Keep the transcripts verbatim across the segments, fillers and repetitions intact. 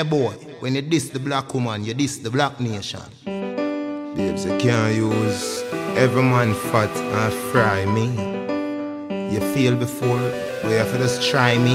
Hey boy, when you diss the black woman, you diss the black nation. Babes, you can't use every man fat and fry me. You feel before, but you have to just try me.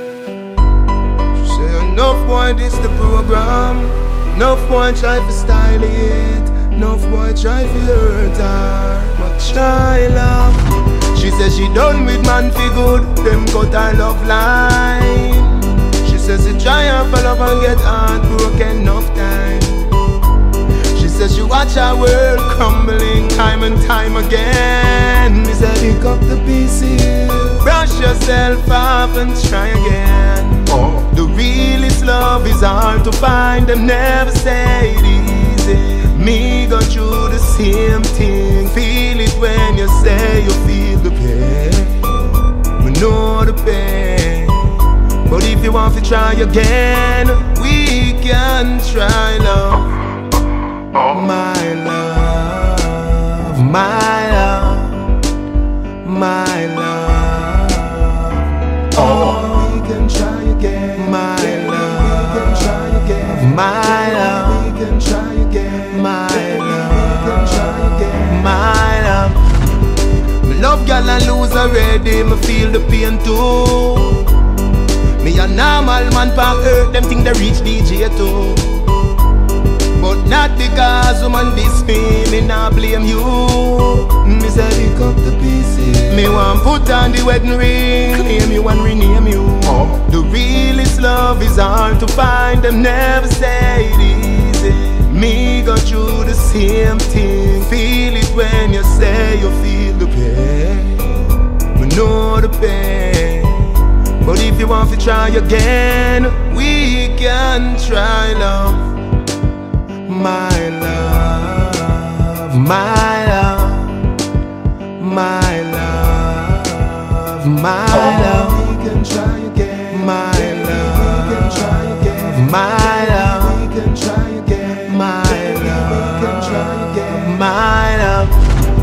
She say enough boy diss the program, enough boy try to style it, enough boy try to hurt her, but try love. She says she done with man for good, them cut her love line. She says she try and fall up and get heartbroken enough time. She says she watch her world crumbling time and time again. Me say pick up the pieces, brush yourself off and try again. Oh. The realest love is hard to find, them never say it easy. Me go through the same thing, feel it when you say you feel the pain. We know the pain, but if you want to try again, we can try love. My love, my love, my love. Oh, we can try again. My love, we can try again. My love, we can try again. My love, we can try again. My love, me love girl and lose already. Me feel the pain too. Me a normal man pa earth, them think they reach D J too. But not because woman diss me, me nah blame you. Me say pick up the pieces, me want put on the wedding ring, claim you and rename you. Oh. The realest love is hard to find, them never say it easy. Me go through the same thing, feel it when you say you feel the pain. Me know the pain, but if you want to try again, we can try love. My love, my love, my love, my love. We can try again. My love, we can try again. My love, we can try again. My love, we can try again. My love.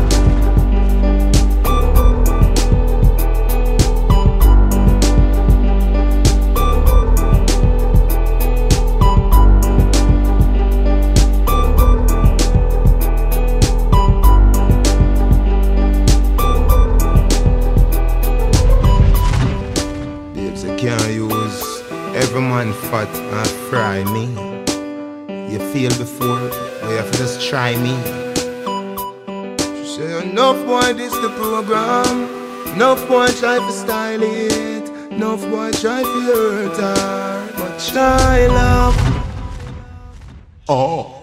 Can't use every man fat and fry me. You feel before, but you have to just try me. She say enough boy diss the program, enough boy try to style it, enough boy try to hurt her, but try love. Oh.